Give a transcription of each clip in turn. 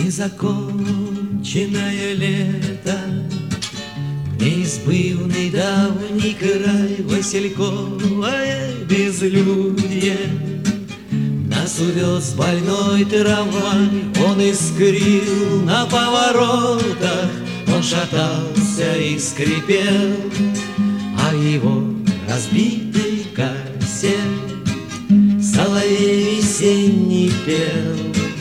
Незаконченное лето, неизбывный давний край, васильковое безлюдье. Нас увез больной трамвай, он искрил на поворотах, он шатался и скрипел, а в его разбитой кассе соловей весенний пел.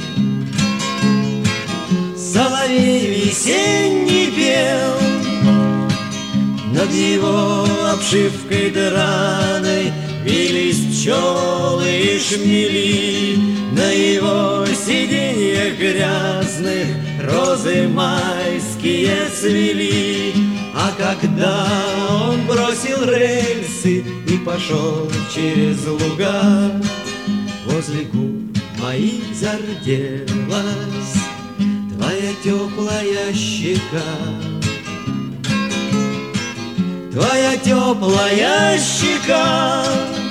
Соловей весенний пел, над его обшивкой драной вились пчелы и шмели, на его сиденьях грязных розы майские цвели. А когда он бросил рельсы и пошел через луга, возле губ моих зарделась твоя теплая щека. Твоя теплая щека.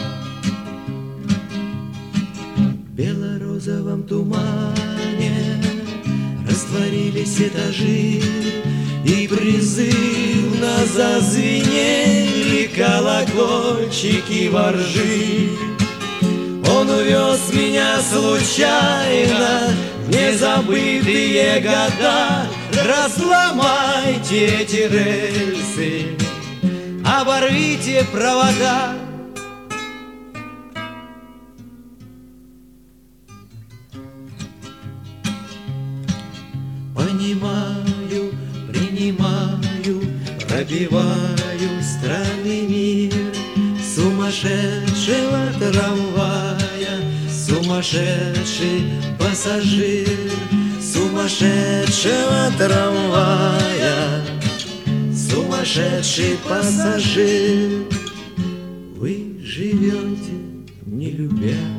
В бело-розовом тумане растворились этажи, и призывно зазвенели колокольчики воржи. Он увез меня случайно в незабытые года. Разломайте эти рельсы, оборвите провода. Понимаю, принимаю, пробиваю странный мир сумасшедшего трамвая, сумасшедший пассажир сумасшедшего трамвая, сумасшедший пассажир. Вы живете, не любя